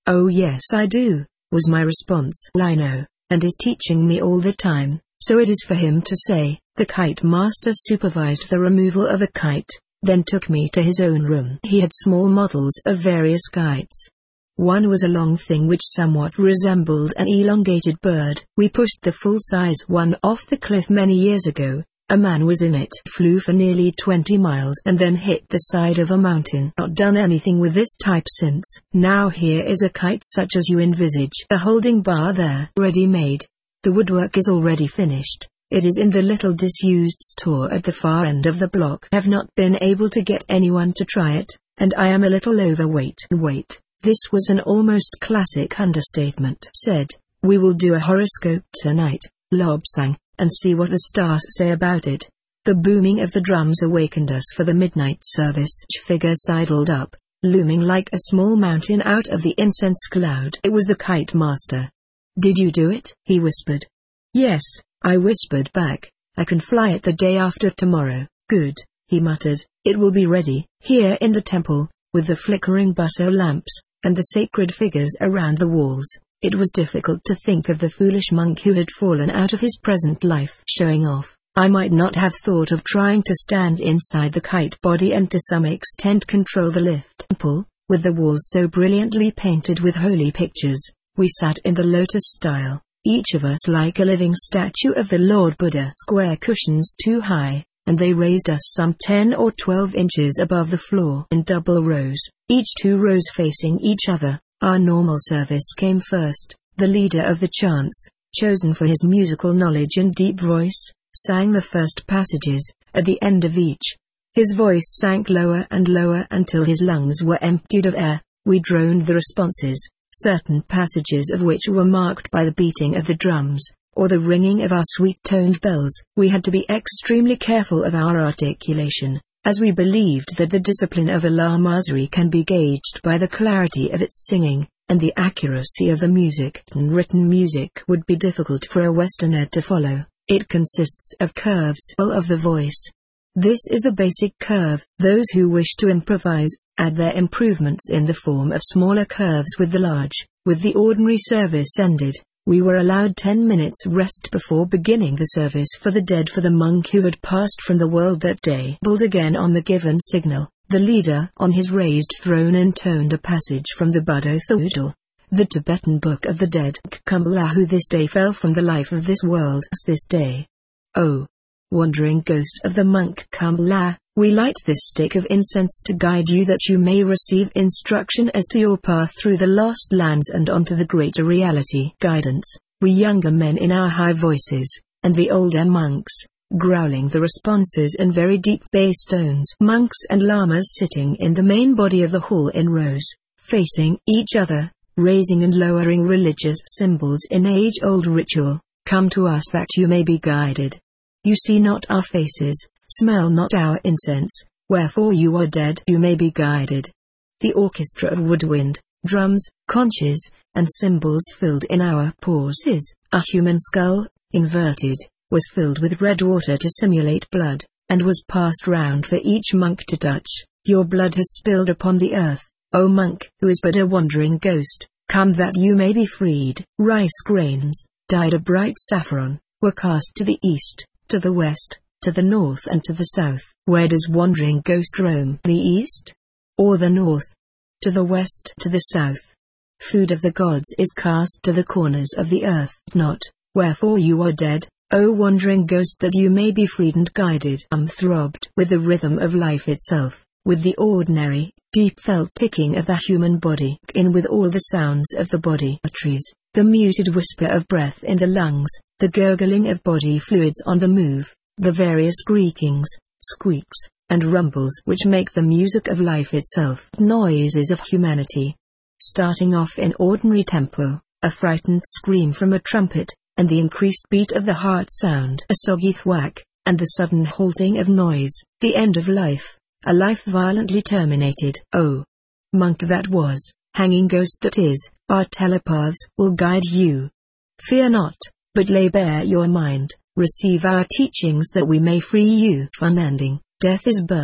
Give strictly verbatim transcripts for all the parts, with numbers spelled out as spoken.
"Oh yes I do," was my response. "I know, and is teaching me all the time, so it is for him to say." The kite master supervised the removal of a kite, then took me to his own room. He had small models of various kites. One was a long thing which somewhat resembled an elongated bird. We pushed the full-size one off the cliff many years ago. A man was in it. Flew for nearly twenty miles and then hit the side of a mountain. Not done anything with this type since. Now here is a kite such as you envisage. A holding bar there, ready-made. The woodwork is already finished. It is in the little disused store at the far end of the block. I have not been able to get anyone to try it, and I am a little overweight. Wait, this was an almost classic understatement. Said, "We will do a horoscope tonight," Lob sang, "and see what the stars say about it." The booming of the drums awakened us for the midnight service. Each figure sidled up, looming like a small mountain out of the incense cloud. It was the kite master. "Did you do it?" he whispered. "Yes," I whispered back. "I can fly it the day after tomorrow." "Good," he muttered. "It will be ready." Here in the temple, with the flickering butter lamps, and the sacred figures around the walls, it was difficult to think of the foolish monk who had fallen out of his present life. Showing off, I might not have thought of trying to stand inside the kite body and to some extent control the lift. Temple, with the walls so brilliantly painted with holy pictures, we sat in the lotus style, each of us like a living statue of the Lord Buddha. Square cushions too high, and they raised us some ten or twelve inches above the floor. In double rows, each two rows facing each other, our normal service came first. The leader of the chants, chosen for his musical knowledge and deep voice, sang the first passages. At the end of each, his voice sank lower and lower until his lungs were emptied of air. We droned the responses, certain passages of which were marked by the beating of the drums, or the ringing of our sweet-toned bells. We had to be extremely careful of our articulation, as we believed that the discipline of a Lamasery can be gauged by the clarity of its singing, and the accuracy of the music. And written music would be difficult for a Westerner to follow. It consists of curves of the voice. This is the basic curve. Those who wish to improvise, add their improvements in the form of smaller curves with the large. With the ordinary service ended, we were allowed ten minutes rest before beginning the service for the dead for the monk who had passed from the world that day. Bowled again on the given signal, the leader on his raised throne intoned a passage from the Buddha Thudal, the Tibetan Book of the Dead. Kumbhala, who this day fell from the life of this world. This day. Oh, wandering ghost of the monk Kumbhala, we light this stick of incense to guide you that you may receive instruction as to your path through the lost lands and onto the greater reality. Guidance, we younger men in our high voices, and the older monks, growling the responses in very deep bass tones. Monks and lamas sitting in the main body of the hall in rows, facing each other, raising and lowering religious symbols in age-old ritual. Come to us that you may be guided. You see not our faces, smell not our incense, wherefore you are dead. You may be guided. The orchestra of woodwind, drums, conches, and cymbals filled in our pauses. A human skull, inverted, was filled with red water to simulate blood, and was passed round for each monk to touch. Your blood has spilled upon the earth, O monk, who is but a wandering ghost. Come that you may be freed. Rice grains, dyed a bright saffron, were cast to the east, to the west, to the north and to the south. Where does wandering ghost roam? The east? Or the north? To the west, to the south. Food of the gods is cast to the corners of the earth. Not, wherefore you are dead, O wandering ghost, that you may be freed and guided. Um throbbed with the rhythm of life itself, with the ordinary, deep-felt ticking of the human body, in with all the sounds of the body. Trees, the muted whisper of breath in the lungs, the gurgling of body fluids on the move, the various squeakings, squeaks, and rumbles which make the music of life itself. Noises of humanity. Starting off in ordinary tempo, a frightened scream from a trumpet, and the increased beat of the heart sound. A soggy thwack, and the sudden halting of noise. The end of life, a life violently terminated. Oh, monk that was, hanging ghost that is, our telepaths will guide you. Fear not, but lay bare your mind, receive our teachings that we may free you. Unending, death is birth,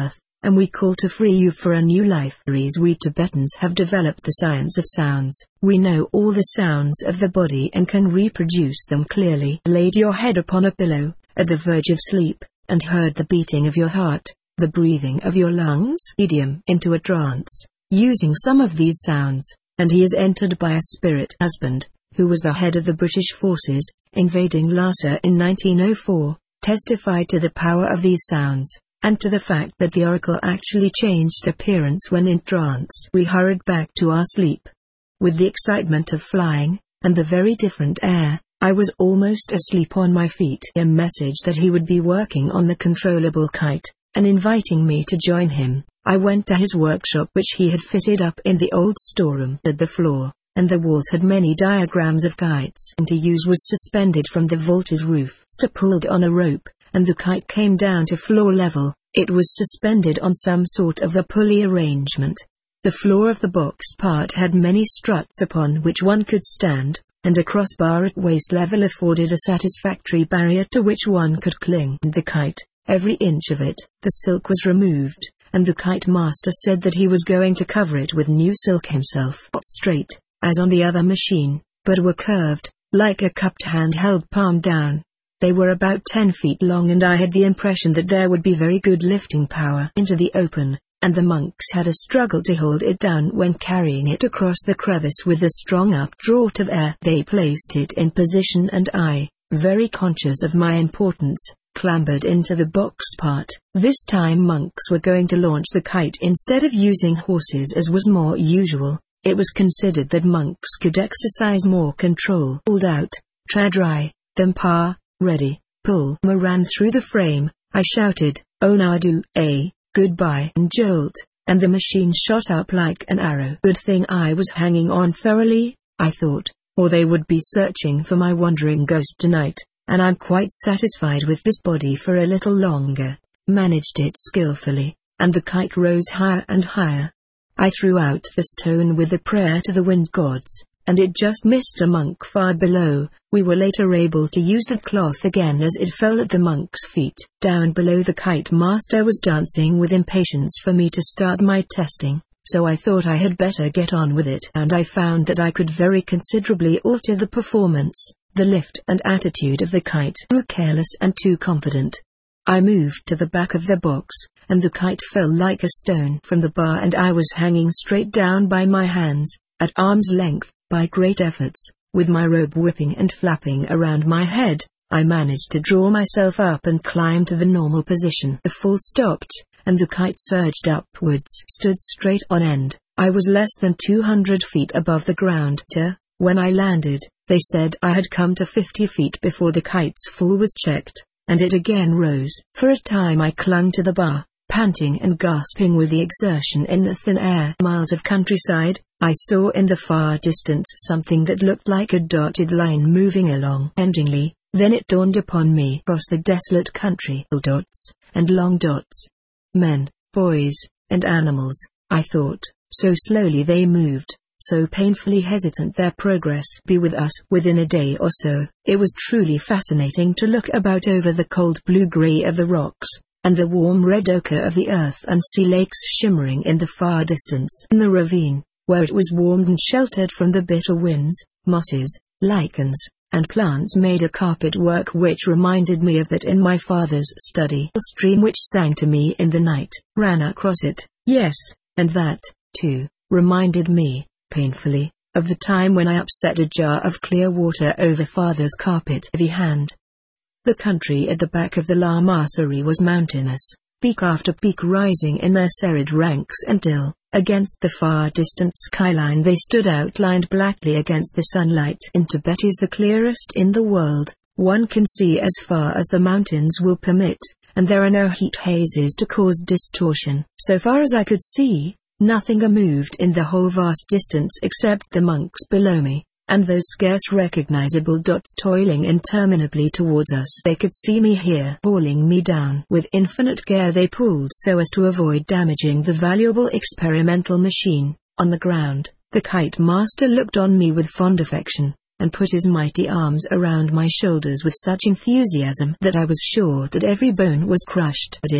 and we call to free you for a new life. We Tibetans have developed the science of sounds. We know all the sounds of the body and can reproduce them clearly. Laid your head upon a pillow, at the verge of sleep, and heard the beating of your heart, the breathing of your lungs, idiom into a trance, using some of these sounds, and he is entered by a spirit husband, who was the head of the British forces, invading Lhasa in nineteen oh four, testified to the power of these sounds, and to the fact that the oracle actually changed appearance when in trance. We hurried back to our sleep. With the excitement of flying, and the very different air, I was almost asleep on my feet. A message that he would be working on the controllable kite, and inviting me to join him. I went to his workshop, which he had fitted up in the old storeroom. At the floor and the walls had many diagrams of kites, and to use was suspended from the vaulted roof. Still pulled on a rope, and the kite came down to floor level. It was suspended on some sort of a pulley arrangement. The floor of the box part had many struts upon which one could stand, and a crossbar at waist level afforded a satisfactory barrier to which one could cling. The kite, every inch of it, the silk was removed, and the kite master said that he was going to cover it with new silk himself. Not straight, as on the other machine, but were curved, like a cupped hand held palm down. They were about ten feet long, and I had the impression that there would be very good lifting power into the open, and the monks had a struggle to hold it down when carrying it across the crevice with a strong updraught of air. They placed it in position, and I, very conscious of my importance, clambered into the box part. This time monks were going to launch the kite instead of using horses as was more usual. It was considered that monks could exercise more control. Pulled out, tread dry, then pa, ready, pull. I ran through the frame. I shouted, "Oh Nadu, a goodbye," and jolt, and the machine shot up like an arrow. Good thing I was hanging on thoroughly, I thought, or they would be searching for my wandering ghost tonight, and I'm quite satisfied with this body for a little longer. Managed it skillfully, and the kite rose higher and higher. I threw out the stone with a prayer to the wind gods, and it just missed a monk far below. We were later able to use the cloth again as it fell at the monk's feet. Down below, the kite master was dancing with impatience for me to start my testing, so I thought I had better get on with it. And I found that I could very considerably alter the performance, the lift and attitude of the kite. Too careless and too confident. I moved to the back of the box, and the kite fell like a stone from the bar, and I was hanging straight down by my hands, at arm's length. By great efforts, with my robe whipping and flapping around my head, I managed to draw myself up and climb to the normal position. The fall stopped, and the kite surged upwards. Stood straight on end. I was less than two hundred feet above the ground. When I landed, they said I had come to fifty feet before the kite's fall was checked, and it again rose. For a time I clung to the bar, panting and gasping with the exertion in the thin air. Miles of countryside. I saw in the far distance something that looked like a dotted line moving along. Endingly, then it dawned upon me. Across the desolate country, dots, and long dots. Men, boys, and animals, I thought, so slowly they moved, so painfully hesitant their progress. Be with us within a day or so. It was truly fascinating to look about over the cold blue-gray of the rocks, and the warm red ochre of the earth, and see lakes shimmering in the far distance. In the ravine, where it was warmed and sheltered from the bitter winds, mosses, lichens, and plants made a carpet work which reminded me of that in my father's study. A stream which sang to me in the night ran across it. Yes, and that, too, reminded me, painfully, of the time when I upset a jar of clear water over father's carpet. Heavy hand. The country at the back of the Lamasery was mountainous, peak after peak rising in their serried ranks until, against the far distant skyline, they stood outlined blackly against the sunlight. In Tibet is the clearest in the world. One can see as far as the mountains will permit, and there are no heat hazes to cause distortion. So far as I could see, nothing moved in the whole vast distance except the monks below me, and those scarce recognizable dots toiling interminably towards us. They could see me here, hauling me down. With infinite care they pulled so as to avoid damaging the valuable experimental machine. On the ground, the kite master looked on me with fond affection, and put his mighty arms around my shoulders with such enthusiasm that I was sure that every bone was crushed. But in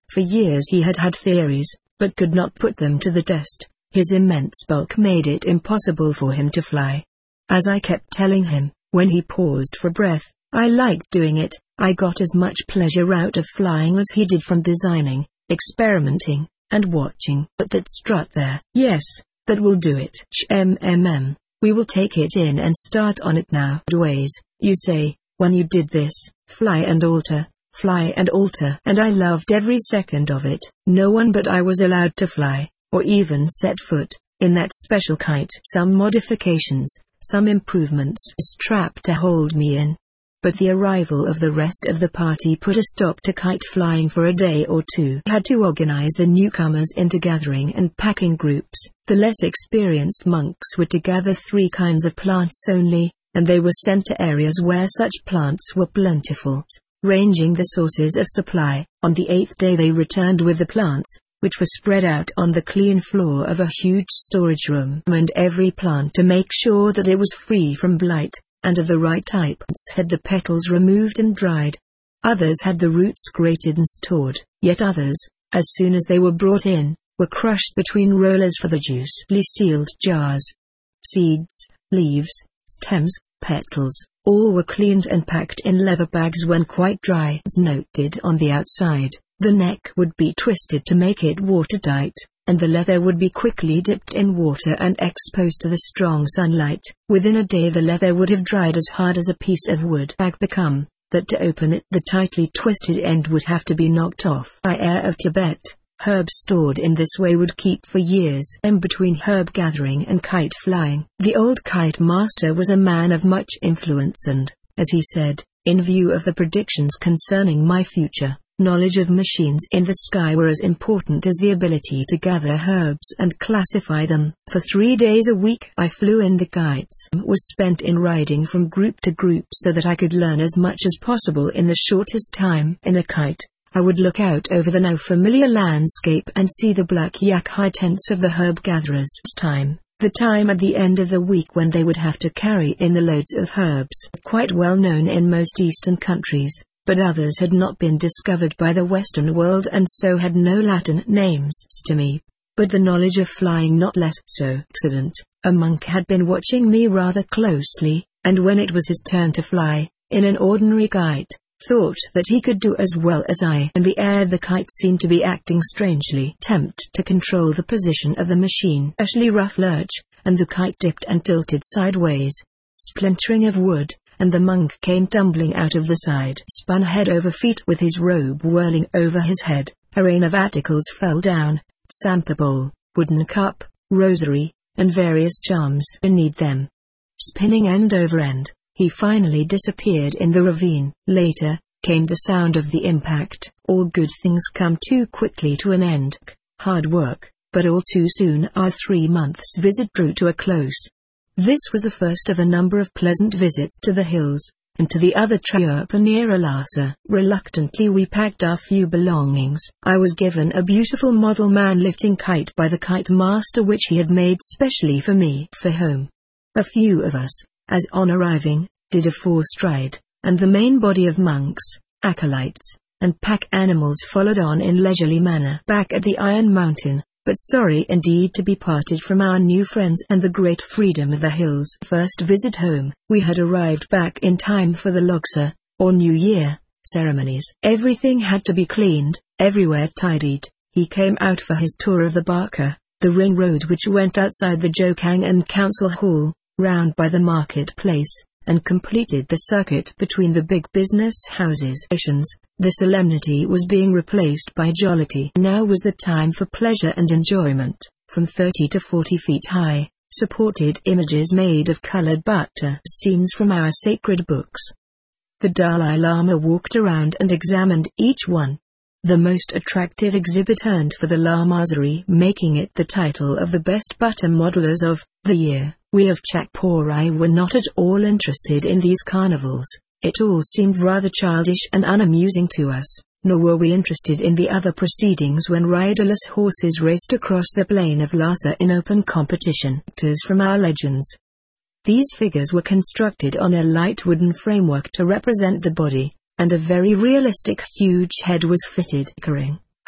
For years he had had theories, but could not put them to the test. His immense bulk made it impossible for him to fly. As I kept telling him, when he paused for breath, I liked doing it. I got as much pleasure out of flying as he did from designing, experimenting, and watching. But that strut there. Yes, that will do it. Shmmm, we will take it in and start on it now. Ways, you say, when you did this, fly and alter, fly and alter. And I loved every second of it. No one but I was allowed to fly, or even set foot, in that special kite. Some modifications, some improvements. Strap to hold me in. But the arrival of the rest of the party put a stop to kite flying for a day or two. Had to organize the newcomers into gathering and packing groups. The less experienced monks were to gather three kinds of plants only, and they were sent to areas where such plants were plentiful, ranging the sources of supply. On the eighth day they returned with the plants, which were spread out on the clean floor of a huge storage room. And every plant to make sure that it was free from blight, and of the right type. Had the petals removed and dried. Others had the roots grated and stored. Yet others, as soon as they were brought in, were crushed between rollers for the juicely sealed jars. Seeds, leaves, stems, petals, all were cleaned and packed in leather bags when quite dry. As noted on the outside, the neck would be twisted to make it watertight, and the leather would be quickly dipped in water and exposed to the strong sunlight. Within a day the leather would have dried as hard as a piece of wood had become, that to open it the tightly twisted end would have to be knocked off. By air of Tibet, herbs stored in this way would keep for years. And between herb gathering and kite flying, the old kite master was a man of much influence and, as he said, in view of the predictions concerning my future, knowledge of machines in the sky were as important as the ability to gather herbs and classify them. For three days a week I flew in the kites. Was spent in riding from group to group so that I could learn as much as possible in the shortest time. In a kite, I would look out over the now familiar landscape and see the black yak high tents of the herb gatherers. Time, the time at the end of the week when they would have to carry in the loads of herbs, quite well known in most eastern countries, but others had not been discovered by the Western world and so had no Latin names to me. But the knowledge of flying not less so. Accident, a monk had been watching me rather closely, and when it was his turn to fly, in an ordinary kite, thought that he could do as well as I. In the air the kite seemed to be acting strangely. Attempt to control the position of the machine. Especially rough lurch, and the kite dipped and tilted sideways. Splintering of wood, and the monk came tumbling out of the side. Spun head over feet with his robe whirling over his head. A rain of articles fell down, sampa bowl, wooden cup, rosary, and various charms beneath them. Spinning end over end, he finally disappeared in the ravine. Later, came the sound of the impact. All good things come too quickly to an end. Hard work, but all too soon our three months visit drew to a close. This was the first of a number of pleasant visits to the hills, and to the other Trayurpa near Lhasa. Reluctantly we packed our few belongings. I was given a beautiful model man-lifting kite by the kite master which he had made specially for me for home. A few of us, as on arriving, did a four-stride, and the main body of monks, acolytes, and pack animals followed on in leisurely manner. Back at the Iron Mountain, but sorry indeed to be parted from our new friends and the great freedom of the hills. First visit home, we had arrived back in time for the Logsa, or New Year, ceremonies. Everything had to be cleaned, everywhere tidied. He came out for his tour of the Barca, the ring road which went outside the Jokang and Council Hall, round by the marketplace, and completed the circuit between the big business houses. The solemnity was being replaced by jollity. Now was the time for pleasure and enjoyment. From thirty to forty feet high, supported images made of colored butter scenes from our sacred books. The Dalai Lama walked around and examined each one. The most attractive exhibit earned for the Lamasery, making it the title of the best butter modelers of the year. We of Chakporai were not at all interested in these carnivals. It all seemed rather childish and unamusing to us, nor were we interested in the other proceedings when riderless horses raced across the plain of Lhasa in open competition. Actors from our legends. These figures were constructed on a light wooden framework to represent the body, and a very realistic huge head was fitted.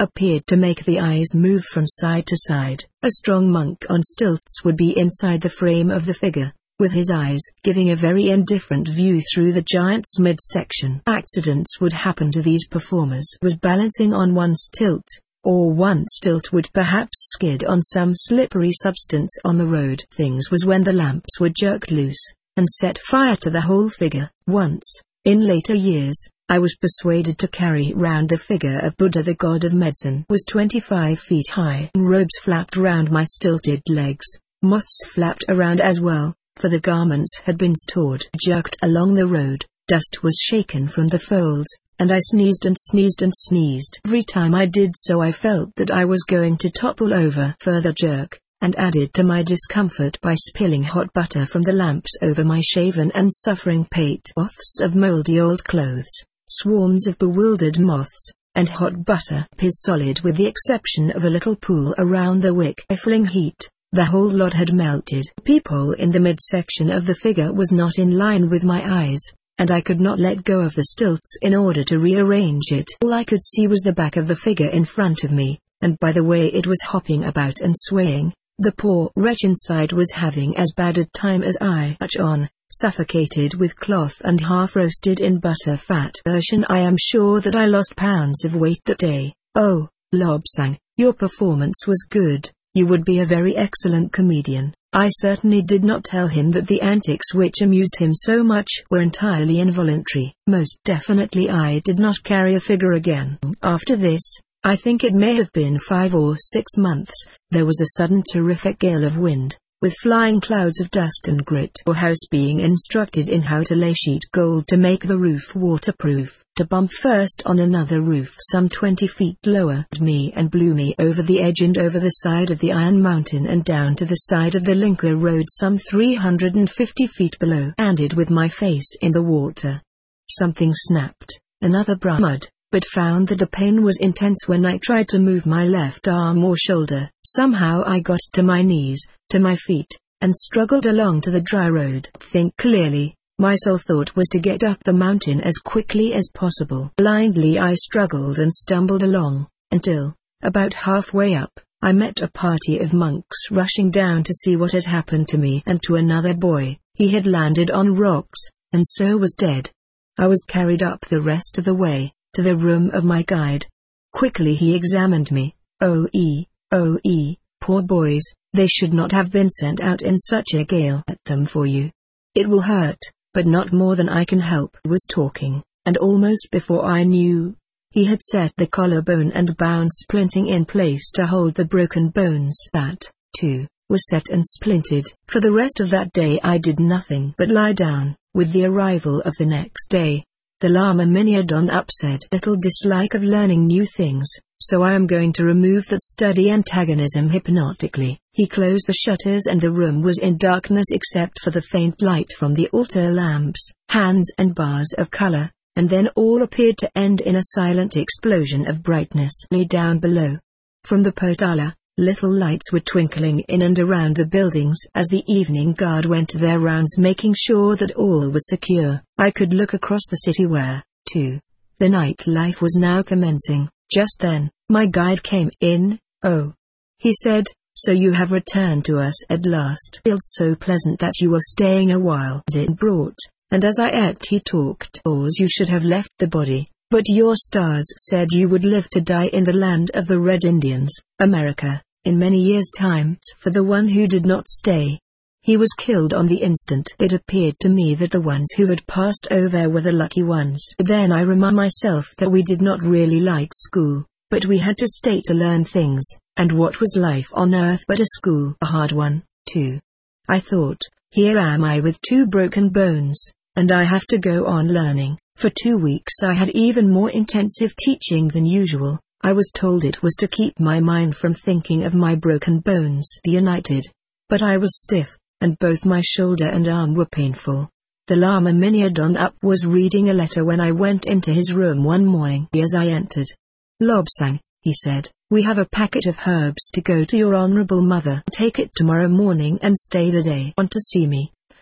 appeared to make the eyes move from side to side. A strong monk on stilts would be inside the frame of the figure, with his eyes giving a very indifferent view through the giant's midsection. Accidents would happen to these performers. Was balancing on one stilt, or one stilt would perhaps skid on some slippery substance on the road. Things was when the lamps were jerked loose, and set fire to the whole figure. Once, in later years, I was persuaded to carry round the figure of Buddha, the god of medicine. Was twenty-five feet high. Robes flapped round my stilted legs, moths flapped around as well, for the garments had been stored. Jerked along the road, dust was shaken from the folds, and I sneezed and sneezed and sneezed. Every time I did so I felt that I was going to topple over. Further jerk, and added to my discomfort by spilling hot butter from the lamps over my shaven and suffering pate. Moths of mouldy old clothes, swarms of bewildered moths, and hot butter. Is solid with the exception of a little pool around the wick. Stifling heat, the whole lot had melted. Peephole in the midsection of the figure was not in line with my eyes, and I could not let go of the stilts in order to rearrange it. All I could see was the back of the figure in front of me, and by the way it was hopping about and swaying, the poor wretch inside was having as bad a time as I. Much on, suffocated with cloth and half-roasted in butter fat. Version. I am sure that I lost pounds of weight that day. Oh, Lobsang, your performance was good. You would be a very excellent comedian. I certainly did not tell him that the antics which amused him so much were entirely involuntary. Most definitely I did not carry a figure again. After this, I think it may have been five or six months, there was a sudden terrific gale of wind, with flying clouds of dust and grit. Our house being instructed in how to lay sheet gold to make the roof waterproof, to bump first on another roof some twenty feet lower me and blew me over the edge and over the side of the Iron Mountain and down to the side of the Linker Road some three hundred fifty feet below. Landed with my face in the water. Something snapped, another mud, but found that the pain was intense when I tried to move my left arm or shoulder. Somehow I got to my knees, to my feet, and struggled along to the dry road. Think clearly. My sole thought was to get up the mountain as quickly as possible. Blindly I struggled and stumbled along, until, about halfway up, I met a party of monks rushing down to see what had happened to me and to another boy. He had landed on rocks, and so was dead. I was carried up the rest of the way, to the room of my guide. Quickly he examined me. Oh ee, oh ee, poor boys, they should not have been sent out in such a gale. At them for you. It will hurt, but not more than I can help. Was talking, and almost before I knew, he had set the collarbone and bound splinting in place to hold the broken bones. That, too, was set and splinted. For the rest of that day I did nothing but lie down. With the arrival of the next day, the Lama Miniadon up said little dislike of learning new things, so I am going to remove that study antagonism hypnotically. He closed the shutters and the room was in darkness except for the faint light from the altar lamps, hands and bars of color, and then all appeared to end in a silent explosion of brightness. Lay down below. From the potala, little lights were twinkling in and around the buildings as the evening guard went their rounds making sure that all was secure. I could look across the city where, too, the night life was now commencing. Just then, my guide came in. Oh, he said, so you have returned to us at last. It feels so pleasant that you are staying a while. It brought, and as I ate he talked. Or you should have left the body. But your stars said you would live to die in the land of the Red Indians, America, in many years' time. For the one who did not stay, he was killed on the instant. It appeared to me that the ones who had passed over were the lucky ones. But then I remind myself that we did not really like school, but we had to stay to learn things, and what was life on earth but a school? A hard one, too. I thought, here am I with two broken bones, and I have to go on learning. For two weeks I had even more intensive teaching than usual. I was told it was to keep my mind from thinking of my broken bones. United. But I was stiff, and both my shoulder and arm were painful. The Lama Miniadon up was reading a letter when I went into his room one morning. As I entered, Lobsang, he said, we have a packet of herbs to go to your honorable mother. Take it tomorrow morning and stay the day. Want to see me?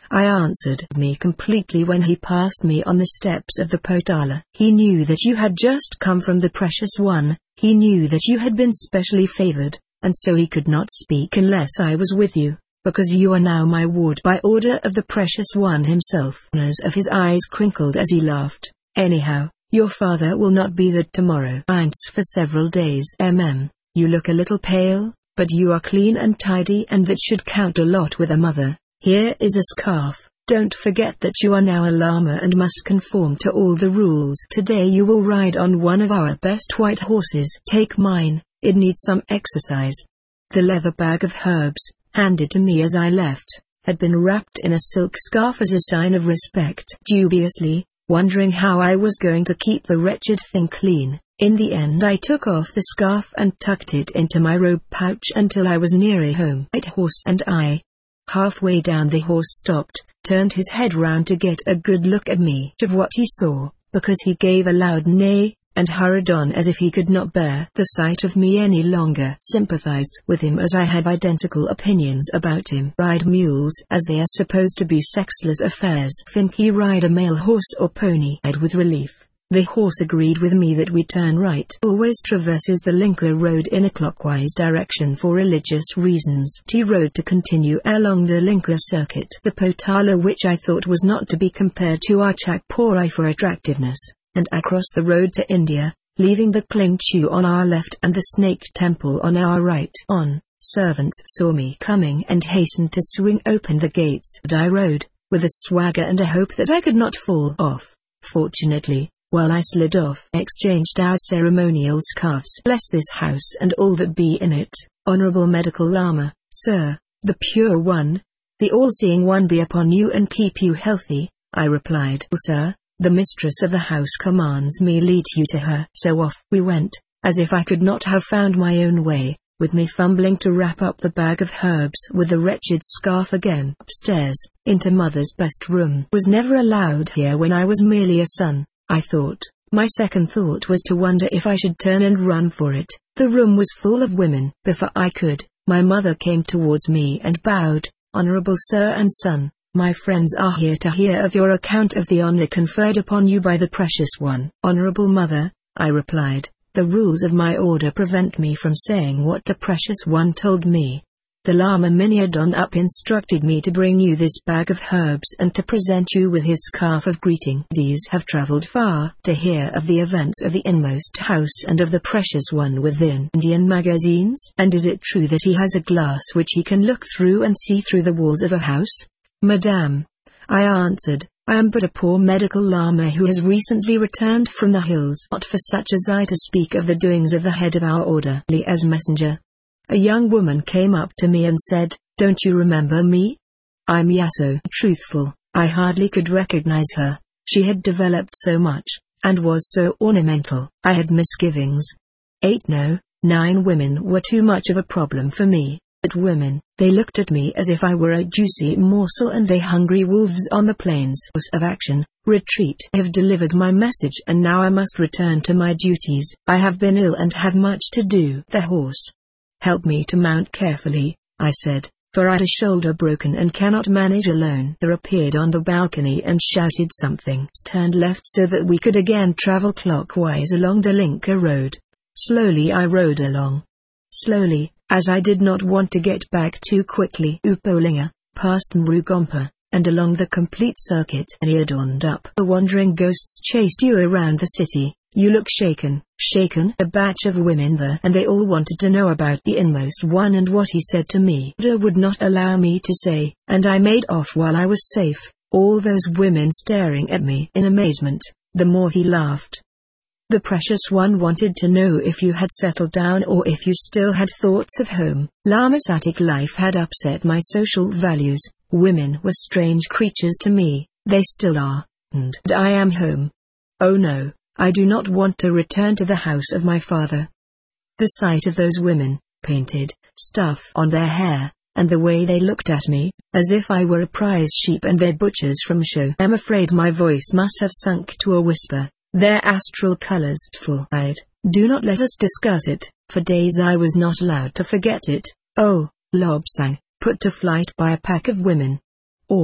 I answered me completely when he passed me on the steps of the Potala. He knew that you had just come from the Precious One, he knew that you had been specially favored, and so he could not speak unless I was with you, because you are now my ward by order of the Precious One himself. The corners of his eyes crinkled as he laughed. Anyhow, your father will not be there tomorrow. Thanks for several days. Mm, you look a little pale, but you are clean and tidy, and that should count a lot with a mother. Here is a scarf. Don't forget that you are now a llama and must conform to all the rules. Today you will ride on one of our best white horses. Take mine, it needs some exercise. The leather bag of herbs, handed to me as I left, had been wrapped in a silk scarf as a sign of respect. Dubiously, wondering how I was going to keep the wretched thing clean, in the end I took off the scarf and tucked it into my robe pouch until I was near home. White horse and I. Halfway down the horse stopped, turned his head round to get a good look at me of what he saw, because he gave a loud neigh, and hurried on as if he could not bear the sight of me any longer. Sympathized with him as I had identical opinions about him. Ride mules as they are supposed to be sexless affairs. Think he ride a male horse or pony? I'd with relief. The horse agreed with me that we turn right. Always traverses the Linker Road in a clockwise direction for religious reasons. T road to continue along the Linker circuit. The Potala, which I thought was not to be compared to our Chakpori for attractiveness, and across the road to India, leaving the Klingchu on our left and the Snake Temple on our right. On, servants saw me coming and hastened to swing open the gates. And I rode, with a swagger and a hope that I could not fall off. Fortunately, while I slid off, exchanged our ceremonial scarves. Bless this house and all that be in it, Honorable Medical Lama, sir, the Pure One, the All-Seeing One be upon you and keep you healthy, I replied. Sir, the mistress of the house commands me lead you to her. So off we went, as if I could not have found my own way, with me fumbling to wrap up the bag of herbs with the wretched scarf again. Upstairs, into mother's best room. Was never allowed here when I was merely a son, I thought. My second thought was to wonder if I should turn and run for it. The room was full of women. Before I could, my mother came towards me and bowed. Honorable sir and son, my friends are here to hear of your account of the honor conferred upon you by the Precious One. Honorable mother, I replied, the rules of my order prevent me from saying what the Precious One told me. The Lama Miniadon up instructed me to bring you this bag of herbs and to present you with his scarf of greeting. These have traveled far to hear of the events of the inmost house and of the Precious One within. Indian magazines? And is it true that he has a glass which he can look through and see through the walls of a house? Madame, I answered, I am but a poor medical lama who has recently returned from the hills. Not for such as I to speak of the doings of the head of our order. As messenger. A young woman came up to me and said, don't you remember me? I'm Yaso. Truthful, I hardly could recognize her. She had developed so much, and was so ornamental. I had misgivings. Eight no, nine women were too much of a problem for me. But women, they looked at me as if I were a juicy morsel and they hungry wolves on the plains. Of action, retreat. I have delivered my message and now I must return to my duties. I have been ill and have much to do. The horse. Help me to mount carefully, I said, for I'd a shoulder broken and cannot manage alone. There appeared on the balcony and shouted something. Turned left so that we could again travel clockwise along the Linker Road. Slowly I rode along. Slowly, as I did not want to get back too quickly. Upolinga, past Mrugompa, and along the complete circuit. And he adorned up. The wandering ghosts chased you around the city. You look shaken. Shaken? A batch of women there, and they all wanted to know about the inmost one and what he said to me. Buddha would not allow me to say, and I made off while I was safe, all those women staring at me in amazement. The more he laughed. The Precious One wanted to know if you had settled down or if you still had thoughts of home. Lamasatic life had upset my social values. Women were strange creatures to me, they still are, and I am home. Oh no, I do not want to return to the house of my father. The sight of those women, painted, stuff on their hair, and the way they looked at me, as if I were a prize sheep and their butchers from show. I'm afraid my voice must have sunk to a whisper. Their astral colors full-eyed. Do not let us discuss it. For days I was not allowed to forget it. Oh, Lobsang, put to flight by a pack of women. Or,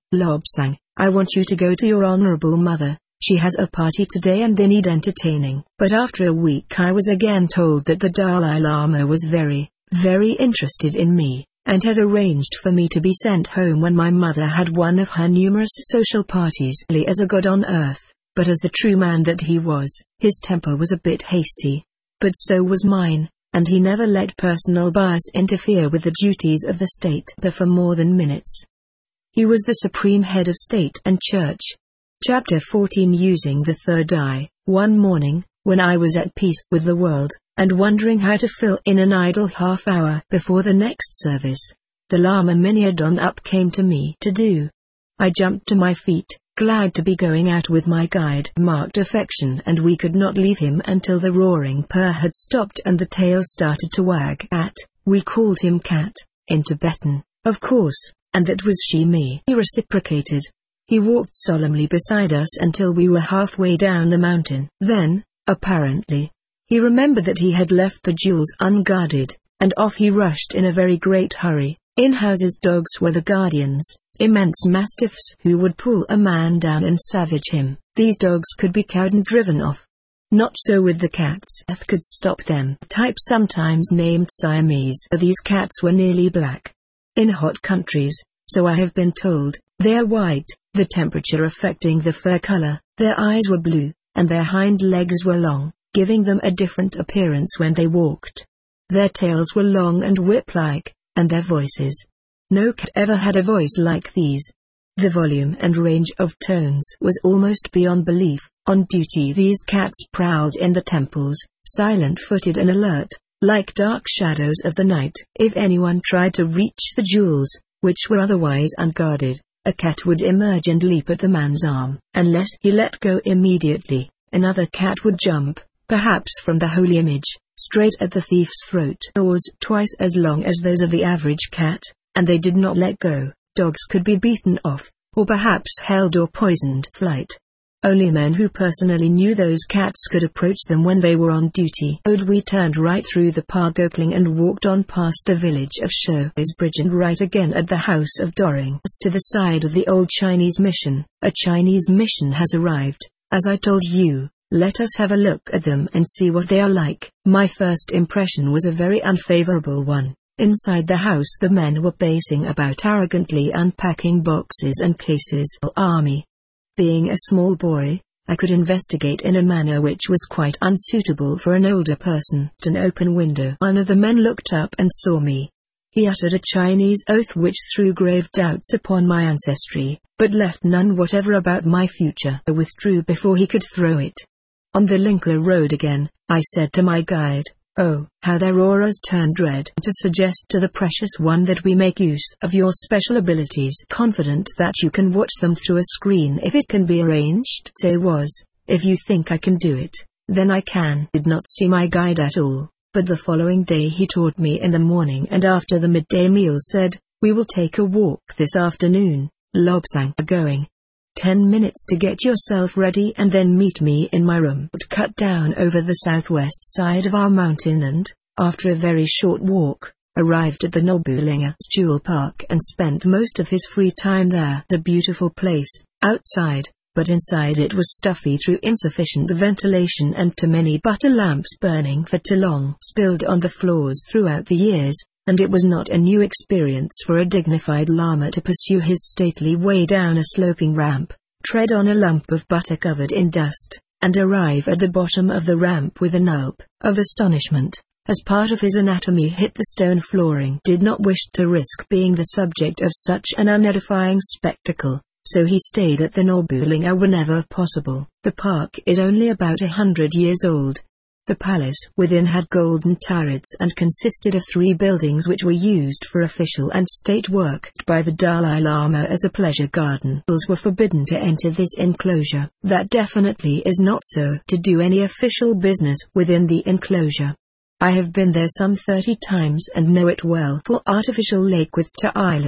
Lobsang, I want you to go to your honorable mother. She has a party today and they need entertaining. But after a week I was again told that the Dalai Lama was very, very interested in me, and had arranged for me to be sent home when my mother had one of her numerous social parties. As a god on earth, but as the true man that he was, his temper was a bit hasty. But so was mine, and he never let personal bias interfere with the duties of the state for more than minutes. He was the supreme head of state and church. Chapter fourteen. Using the third eye. One morning, when I was at peace with the world, and wondering how to fill in an idle half hour before the next service, the Lama Minyadon up came to me to do. I jumped to my feet, glad to be going out with my guide. Marked affection, and we could not leave him until the roaring purr had stopped and the tail started to wag. At, we called him Cat, in Tibetan, of course, and that was she me. He reciprocated. He walked solemnly beside us until we were halfway down the mountain. Then, apparently, he remembered that he had left the jewels unguarded, and off he rushed in a very great hurry. In-houses dogs were the guardians, immense mastiffs who would pull a man down and savage him. These dogs could be cowed and driven off. Not so with the cats. Death could stop them. Type sometimes named Siamese. These cats were nearly black. In hot countries, so I have been told, they are white, the temperature affecting the fur color. Their eyes were blue, and their hind legs were long, giving them a different appearance when they walked. Their tails were long and whip-like, and their voices. No cat ever had a voice like these. The volume and range of tones was almost beyond belief. On duty these cats prowled in the temples, silent-footed and alert, like dark shadows of the night. If anyone tried to reach the jewels, which were otherwise unguarded, a cat would emerge and leap at the man's arm. Unless he let go immediately, another cat would jump, perhaps from the holy image, straight at the thief's throat. Claws twice as long as those of the average cat, and they did not let go. Dogs could be beaten off, or perhaps held or poisoned. Flight. Only men who personally knew those cats could approach them when they were on duty. We turned right through the Pargokling and walked on past the village of Sho's Bridge and right again at the house of Doring. To the side of the old Chinese mission. A Chinese mission has arrived, as I told you. Let us have a look at them and see what they are like. My first impression was a very unfavorable one. Inside the house the men were pacing about arrogantly unpacking boxes and cases. Army. Being a small boy, I could investigate in a manner which was quite unsuitable for an older person. At an open window, one of the men looked up and saw me. He uttered a Chinese oath which threw grave doubts upon my ancestry, but left none whatever about my future. I withdrew before he could throw it. On the Linker Road again, I said to my guide, "Oh, how their auras turned red," to suggest to the precious one that we make use of your special abilities, confident that you can watch them through a screen if it can be arranged. Say was, if you think I can do it, then I can. Did not see my guide at all, but the following day he taught me in the morning and after the midday meal said, "We will take a walk this afternoon, Lobsang." Going. Ten minutes to get yourself ready and then meet me in my room. Cut down over the southwest side of our mountain and, after a very short walk, arrived at the Nobulinga Jewel Park and spent most of his free time there. A beautiful place, outside, but inside it was stuffy through insufficient ventilation and too many butter lamps burning for too long. Spilled on the floors throughout the years, and it was not a new experience for a dignified Lama to pursue his stately way down a sloping ramp, tread on a lump of butter covered in dust, and arrive at the bottom of the ramp with a nulp of astonishment, as part of his anatomy hit the stone flooring. Did not wish to risk being the subject of such an unedifying spectacle, so he stayed at the Nobulinga whenever possible. The park is only about a hundred years old. The palace within had golden turrets and consisted of three buildings which were used for official and state work by the Dalai Lama as a pleasure garden. Those were forbidden to enter this enclosure. That definitely is not so. To do any official business within the enclosure. I have been there some thirty times and know it well. Full artificial lake with two islands,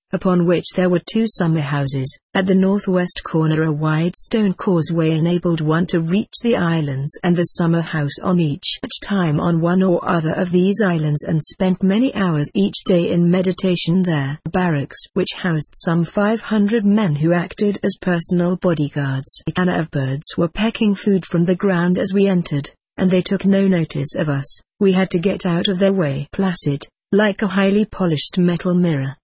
upon which there were two summer houses. At the northwest corner a wide stone causeway enabled one to reach the islands and the summer house on each time on one or other of these islands, and spent many hours each day in meditation there. Barracks, which housed some five hundred men who acted as personal bodyguards. A canna of birds were pecking food from the ground as we entered, and they took no notice of us. We had to get out of their way. Placid, like a highly polished metal mirror,